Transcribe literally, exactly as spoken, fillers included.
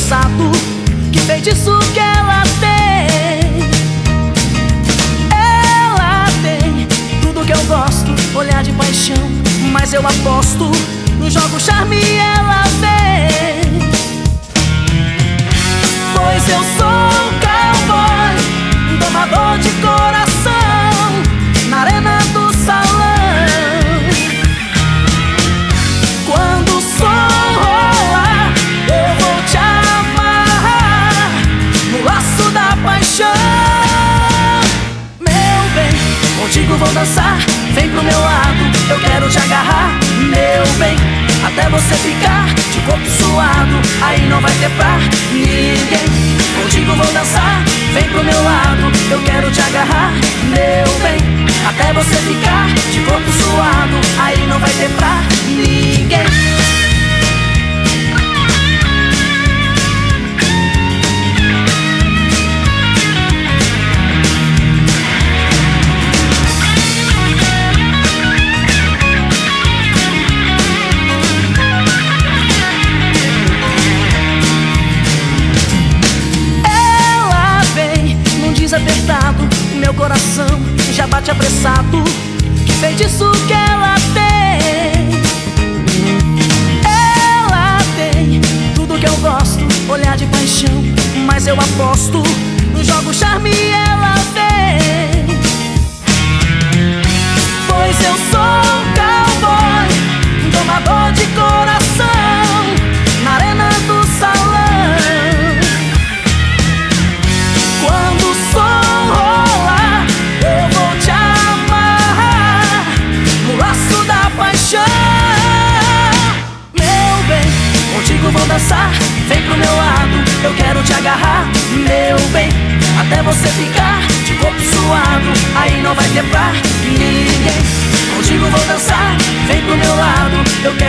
apressado. Que feitiço que ela tem? Ela tem tudo que eu gosto, olhar de paixão, mas eu aposto no jogo charme ela vem. Pois eu sou um cowboy, um domador de coração, na arena do salão. Quando o som rolar, eu vou te amarrar no laço da paixão. Meu bem, contigo vou dançar, vem pro meu lado, eu quero te agarrar. Meu bem, até você ficar de corpo suado, aí não vai ter pra ninguém. Contigo vou dançar, vem pro meu lado, eu quero te agarrar. Meu bem, até você ficar de corpo suado, aí não vai ter pra ninguém. Apertado, meu coração já bate apressado. Que feitiço que ela tem? Ela tem tudo que eu gosto, olhar de paixão, mas eu aposto no jogo charme ela vem. Pois eu sou um cowboy, um domador de coração, na arena do salão. Quando o som rolar, eu vou te amarrar no laço da paixão. Meu bem, contigo vou dançar, vem pro meu lado, eu quero te agarrar. Meu bem, até você ficar de corpo suado, aí não vai ter pra ninguém. Contigo vou dançar, vem pro meu lado, eu